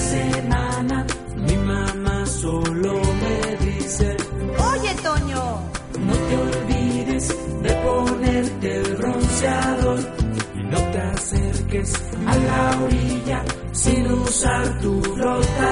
semana mi mamá solo me dice: Oye, Toño, no te olvides de ponerte el bronceador y no te acerques a la orilla sin usar tu flotador.